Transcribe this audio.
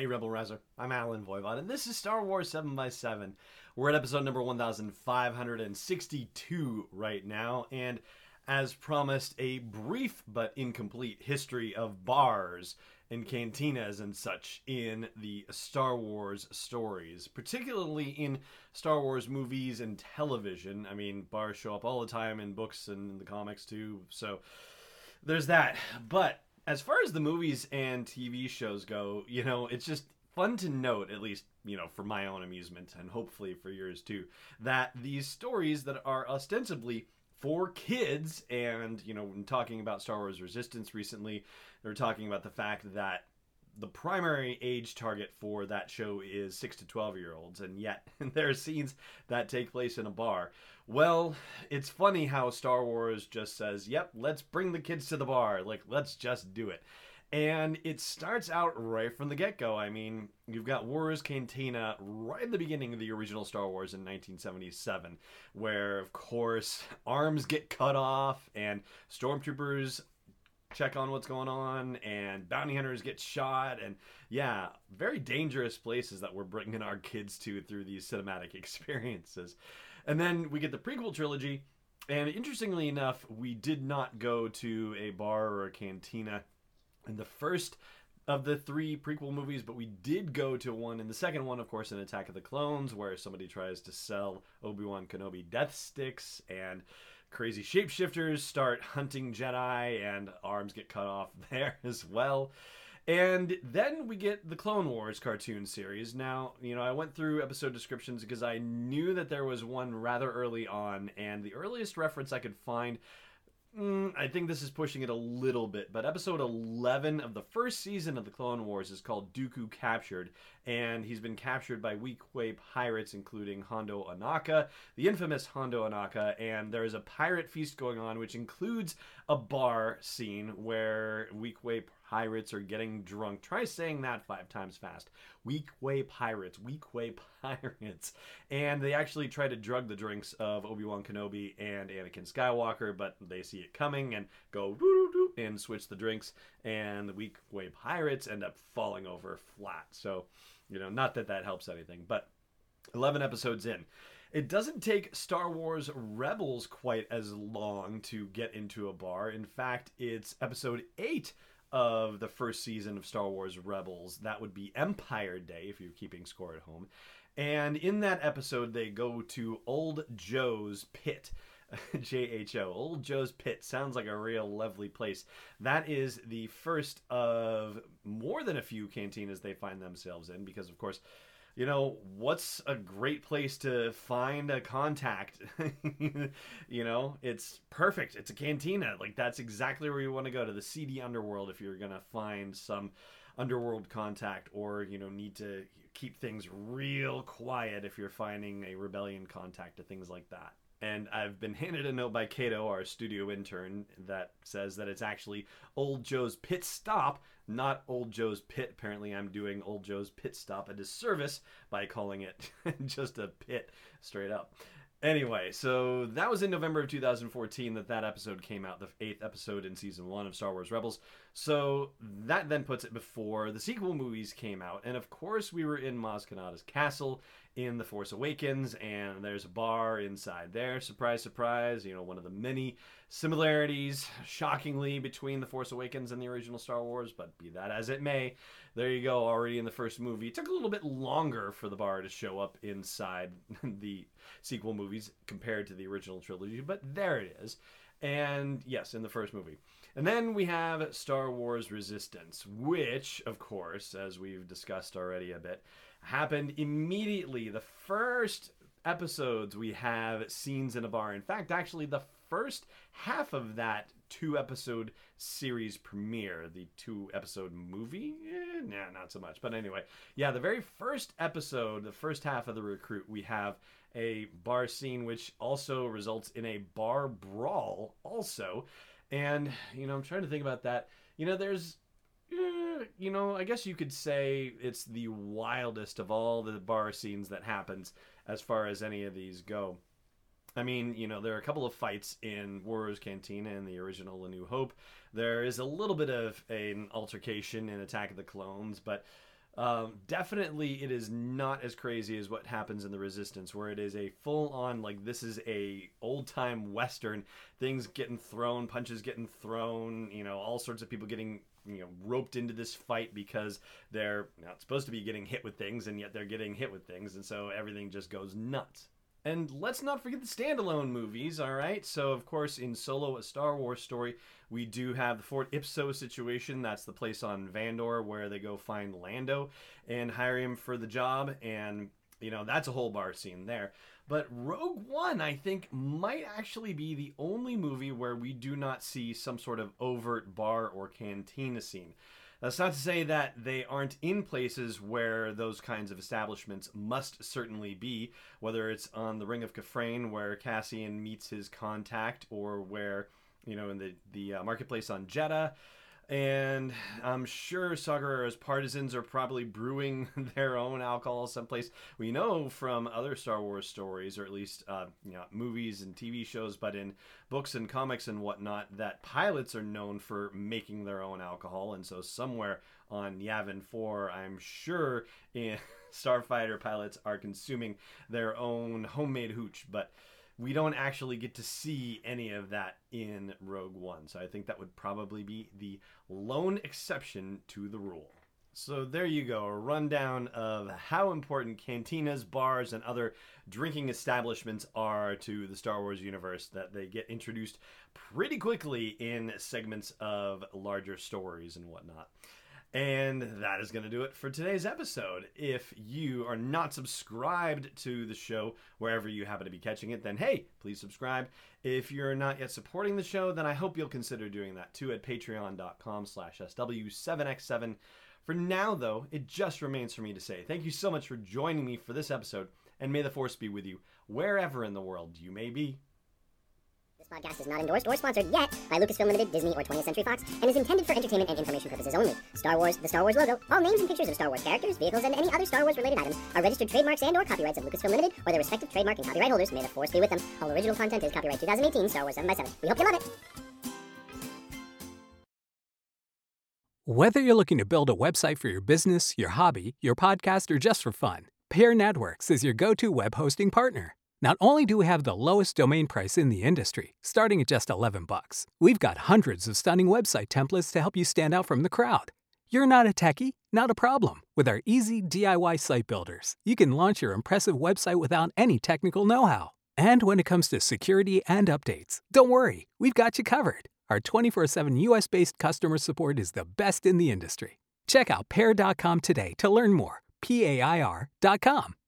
Hey Rebel Rouser, I'm Alan Voivod, and this is Star Wars 7 by 7 We're at episode number 1562 right now, and as promised, a brief but incomplete history of bars and cantinas and such in the Star Wars stories, particularly in Star Wars movies and television. I mean, bars show up all the time in books and in the comics too, so there's that. But as far as the movies and TV shows go, it's just fun to note, at least, for my own amusement and hopefully for yours too, that these stories that are ostensibly for kids, and, when talking about Star Wars Resistance recently, they're talking about the fact that the primary age target for that show is 6 to 12-year-olds, and yet there are scenes that take place in a bar. Well, it's funny how Star Wars just says, yep, let's bring the kids to the bar. Like, let's just do it. And it starts out right from the get-go. I mean, you've got Warriors Cantina right in the beginning of the original Star Wars in 1977, where, of course, arms get cut off and stormtroopers check on what's going on and bounty hunters get shot, and yeah, very dangerous places that we're bringing our kids to through these cinematic experiences. And then we get the prequel trilogy, and interestingly enough, we did not go to a bar or a cantina in the first of the three prequel movies, but we did go to one in the second one, of course, in Attack of the Clones, where somebody tries to sell Obi-Wan Kenobi death sticks, and crazy shapeshifters start hunting Jedi, and arms get cut off there as well. And then we get the Clone Wars cartoon series. Now, I went through episode descriptions because I knew that there was one rather early on, and the earliest reference I could find, I think this is pushing it a little bit, but episode 11 of the first season of the Clone Wars is called Dooku Captured, and he's been captured by Weequay pirates, including Hondo Ohnaka, the infamous Hondo Ohnaka, and there is a pirate feast going on, which includes a bar scene where Weequay pirates are getting drunk. Try saying that 5 times fast. Weequay pirates. And they actually try to drug the drinks of Obi-Wan Kenobi and Anakin Skywalker, but they see it coming and go doo-doo-doo and switch the drinks, and the Weequay pirates end up falling over flat. So, not that that helps anything, but 11 episodes in. It doesn't take Star Wars Rebels quite as long to get into a bar. In fact, it's episode 8 of the first season of Star Wars Rebels. That would be Empire Day, if you're keeping score at home. And in that episode, they go to Old Joe's Pit. J-H-O. Old Joe's Pit. Sounds like a real lovely place. That is the first of more than a few cantinas they find themselves in, because, of course, what's a great place to find a contact? It's perfect. It's a cantina. Like, that's exactly where you want to go, to the seedy underworld, if you're going to find some underworld contact, or, need to keep things real quiet if you're finding a rebellion contact or things like that. And I've been handed a note by Kato, our studio intern, that says that it's actually Old Joe's Pit Stop, not Old Joe's Pit. Apparently I'm doing Old Joe's Pit Stop a disservice by calling it just a pit straight up. Anyway, so that was in November of 2014 that episode came out, the 8th episode in Season 1 of Star Wars Rebels. So that then puts it before the sequel movies came out. And of course, we were in Maz Kanata's castle in The Force Awakens, and there's a bar inside there. Surprise, surprise, one of the many similarities, shockingly, between The Force Awakens and the original Star Wars, but be that as it may, there you go, already in the first movie. It took a little bit longer for the bar to show up inside the sequel movies compared to the original trilogy, but there it is. And yes, in the first movie. And then we have Star Wars Resistance, which, of course, as we've discussed already a bit, happened immediately. The first episodes we have scenes in a bar. In fact, actually, the first half of that 2-episode series premiere, the 2-episode movie? Nah, not so much. But anyway, yeah, the very first episode, the first half of The Recruit, we have a bar scene, which also results in a bar brawl also. And, I'm trying to think about that. There's, I guess you could say it's the wildest of all the bar scenes that happens as far as any of these go. I mean, there are a couple of fights in Warriors Cantina in the original A New Hope. There is a little bit of an altercation in Attack of the Clones, but Definitely, it is not as crazy as what happens in the Resistance, where it is a full-on, like, this is a old-time Western. Things getting thrown, punches getting thrown, all sorts of people getting roped into this fight because they're not supposed to be getting hit with things, and yet they're getting hit with things, and so everything just goes nuts. And let's not forget the standalone movies, all right? So, of course, in Solo, A Star Wars Story, we do have the Fort Ipso situation. That's the place on Vandor where they go find Lando and hire him for the job. And, that's a whole bar scene there. But Rogue One, I think, might actually be the only movie where we do not see some sort of overt bar or cantina scene. That's not to say that they aren't in places where those kinds of establishments must certainly be, whether it's on the Ring of Kafrane where Cassian meets his contact, or where, in the marketplace on Jeddah. And I'm sure Saw Gerrera's partisans are probably brewing their own alcohol someplace. We know from other Star Wars stories, or at least movies and TV shows, but in books and comics and whatnot, that pilots are known for making their own alcohol. And so somewhere on Yavin 4, I'm sure Starfighter pilots are consuming their own homemade hooch. But we don't actually get to see any of that in Rogue One. So I think that would probably be the lone exception to the rule. So there you go, a rundown of how important cantinas, bars, and other drinking establishments are to the Star Wars universe, that they get introduced pretty quickly in segments of larger stories and whatnot. And that is going to do it for today's episode. If you are not subscribed to the show wherever you happen to be catching it, then hey, please subscribe. If you're not yet supporting the show, then I hope you'll consider doing that too at patreon.com/SW7x7. For now, though, it just remains for me to say thank you so much for joining me for this episode, and may the Force be with you wherever in the world you may be. This podcast is not endorsed or sponsored yet by Lucasfilm Limited, Disney, or 20th Century Fox, and is intended for entertainment and information purposes only. Star Wars, the Star Wars logo, all names and pictures of Star Wars characters, vehicles, and any other Star Wars-related items are registered trademarks and/or copyrights of Lucasfilm Limited or their respective trademark and copyright holders. May the Force be with them. All original content is copyright 2018 Star Wars 7x7. We hope you love it. Whether you're looking to build a website for your business, your hobby, your podcast, or just for fun, Pair Networks is your go-to web hosting partner. Not only do we have the lowest domain price in the industry, starting at just $11, we've got hundreds of stunning website templates to help you stand out from the crowd. You're not a techie? Not a problem. With our easy DIY site builders, you can launch your impressive website without any technical know-how. And when it comes to security and updates, don't worry, we've got you covered. Our 24/7 US-based customer support is the best in the industry. Check out Pair.com today to learn more. PAIR.com.